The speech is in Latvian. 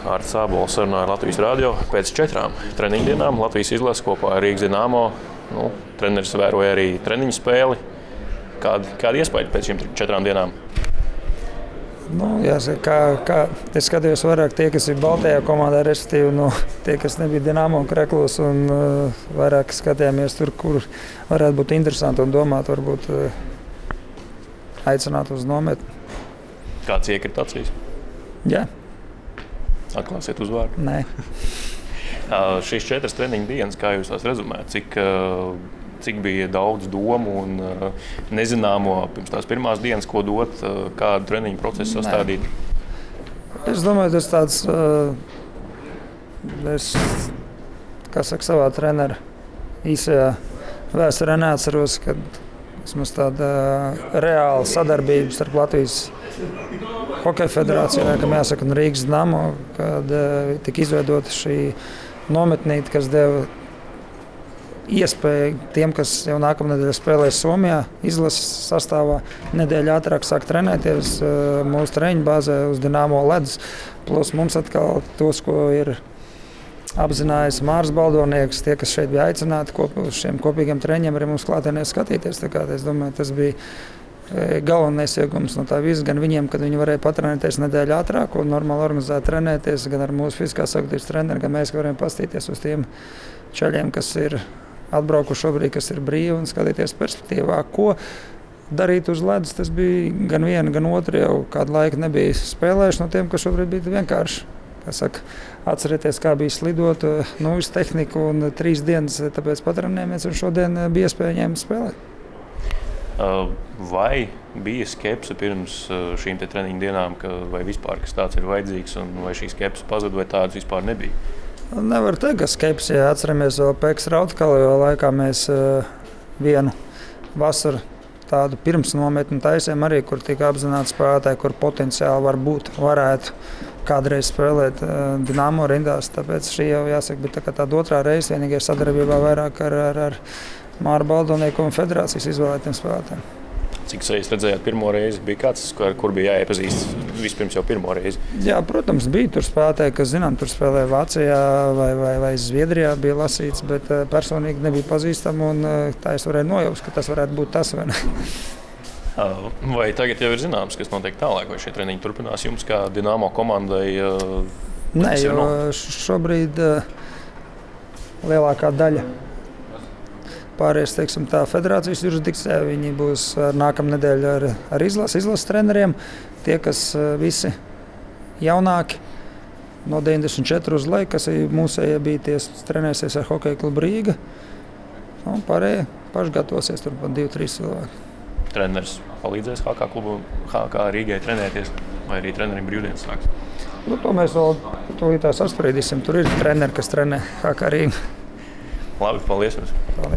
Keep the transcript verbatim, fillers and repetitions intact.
Artis Ābols sarunāja Latvijas radio. Pēc četrām treniņu dienām Latvijas izlase kopā ar Rīgas Dinamo. Nu, treneris vēroja arī treniņu spēli. Kādi, kādi iespējas pēc šīm četrām dienām? Nu, jāsaka, kā, kā es skatījos vairāk tie, kas ir Baltajā komandā, respektīvi nu, tie, kas nebija Dinamo un Kreklos, un uh, vairāk skatījāmies tur, kur varētu būt interesanti un domāt, varbūt uh, aicināt uz nometni. Kāds iekrita acīs? Jā. Atklāsiet uzvārdu? Nē. uh, šīs četras treniņu dienas, kā jūs tās rezumējat, cik, uh, cik bija daudz domu un uh, nezināmo pirms tās pirmās dienas, ko dot, uh, kādu treniņu procesu sastādīt? Nē. Es domāju, tas tāds, uh, es, kā saka, savā trenera īsajā vēsturē neatceros, kad vismaz tāda reāla sadarbība starp Latvijas Hokeja federāciju, kam jāsaka, un Rīgas Dinamo, kad uh, tika izveidota šī nometnīte, kas deva iespēju tiem, kas jau nākamā nedēļa spēlēs Somijā, izlases sastāvā, nedēļu ātrāk sāk trenēties uh, mūsu treniņu bāzē uz Dinamo ledus. Plus mums atkal tos, ko ir apzinājis Māris Baldonieks, tie, kas šeit bija aicināti kop, uz šiem kopīgiem treniņiem, arī mums klātienē skatīties. Tā kā, es domāju, tas bija galvenais iegūms no tā visa, gan viņiem, kad viņi varēja patrenēties nedēļu ātrāk un normāli organizēt trenēties, gan ar mūsu fiziskās sagatavības treneri, gan mēs varējām pastīties uz tiem čaļiem, kas ir atbraukuši šobrīd, kas ir brīvi un skatīties perspektīvā, ko darīt uz ledus. Tas bija gan viena, gan otra, jau kādu laiku nebija spēlējuši no tiem, kas šobrīd bija vienkārši. Kā saka, atcerieties, kā bija slidot, nu, visu tehniku un trīs dienas, tāpēc patrenējāmies un šodien bija iespēja ņemt spēlēt. Vai bija skepse pirms šīm te treniņu dienām, ka vai vispār kas tāds ir vajadzīgs un vai šī skepse pazuda vai tādas vispār nebija? Nevar teikt, ka skepse, ja atceramies vēl Peks Raudkalē laikā mēs vienu vasaru tādu pirms nometni taisījām arī, kur tika apzināti spēlētāji, kur potenciāli var būt, varētu kādreiz spēlēt Dinamo rindās. Tāpēc šī jau jāsaka, bija tā kā tāda otrā reize, vienīgai sadarbībā vairāk ar, ar, ar Māru Baldonieku un federācijas izvēlētiem spēlētājiem. Cik jūs redzējāt pirmo reizi? Bija kāds, ar kur bija jāiepazīst vispirms jau pirmo reizi? Jā, protams, bija tur spēlētāji, kas, zinām, tur spēlēja Vācijā vai, vai, vai Zviedrijā bija lasīts, bet uh, personīgi nebija pazīstama un uh, tā es varēju nojaust, ka tas varētu būt tas vai ne. Vai tagad jau ir zināms, kas notiek tālāk, vai šie treniņi turpinās jums kā Dinamo komandai? Uh, Nē, jo šobrīd uh, lielākā daļa pārējais, teiksim, tā federācijas jurisdikcijā. Viņi būs nākamā nedēļa ar, ar izlases, izlases treneriem. Tie, kas visi jaunāki, no deviņdesmit četri uz leju, kas mūsējie bija, tie trenēsies ar Hokeja klubu Rīga. Un pārējie paši gatavosies, tur pat divi, trīs cilvēki. Treneris palīdzēs H K klubu, H K Rīgai trenēties, vai arī trenerim brīvdienas sāks? Nu, to mēs vēl tūlītās apspriedīsim. Tur ir treneri, kas trenē H K Rīga. Labi, paldies jums. Paldies.